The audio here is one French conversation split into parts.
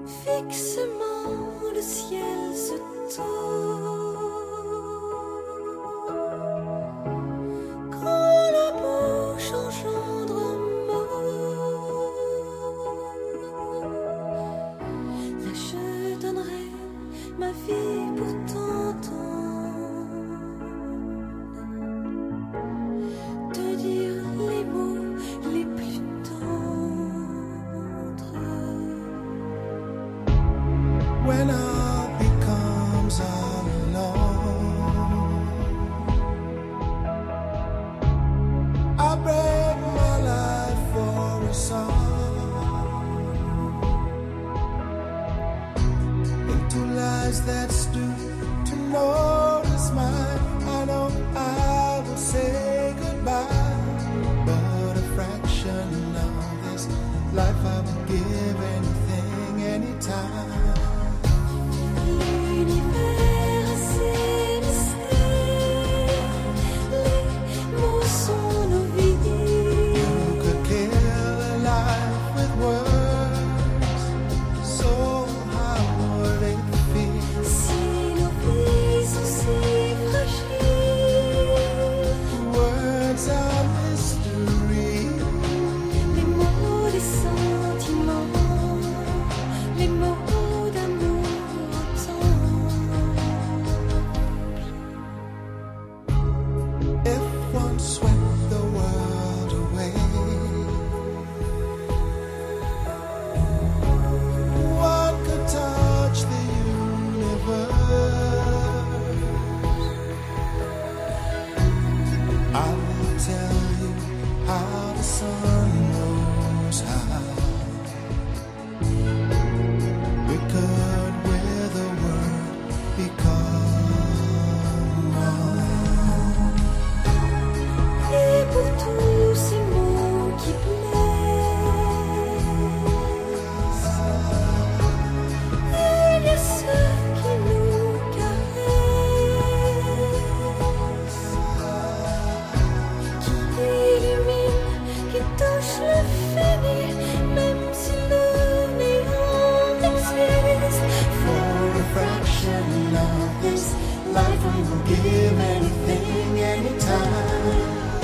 Fixement le ciel se tord. Quand la bouche engendre un mot, là je donnerai ma vie pour t'entendre, te dire les mots les plus tendres. When all becomes all alone, I break my life for a song, into lies that stoop to notice mine. I know I will say goodbye, but a fraction of this life I would give anything, anytime. L'univers a ses mystères, les mots sont nos vies. You could kill a life with words, so how would it feel? Si nos vies sont si fragiles, Words are mystery. les mots des sentiments, les mots d'amour If one swept the world away, one could touch the universe. I will tell you how the sun knows how. We could with a word become one. et pour tous ces mots qui blessent, il y a ceux qui nous caressent, qui illuminent, qui touchent le fini, même si le néant existe. For a fraction of this life, we will give anything, anytime.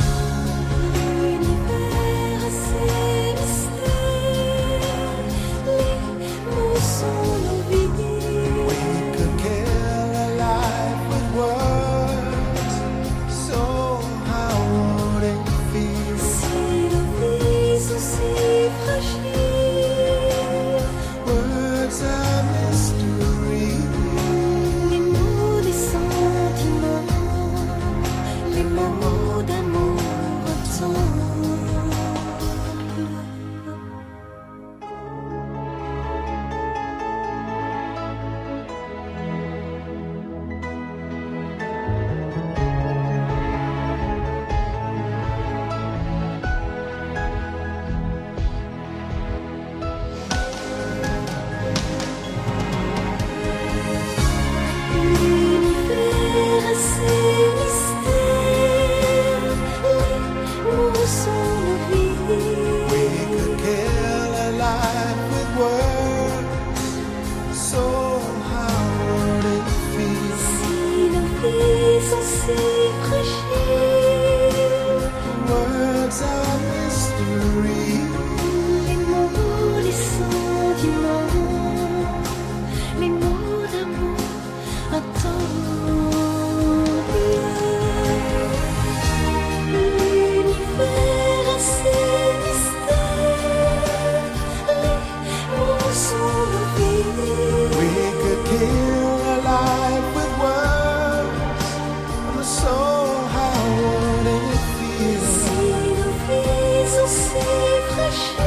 L'univers a ses mystères, les mots sont nos vies. We could kill a life with words, so how would it feel? Si nos vies sont si fragiles, Words are mystery. les mots des sentiments, les mots d'amour tendres. L'univers a ses mystères, les mots sont nos vies. We could kill a life with words, so how would it feel? Si nos vies sont si fragiles, Words are mystery. les mots des sentiments, les mots d'amour attendent. L'univers a ses mystères, les mots sont nos vies. We could kill a life with words, so how would it feel? Si nos vies sont si fragiles,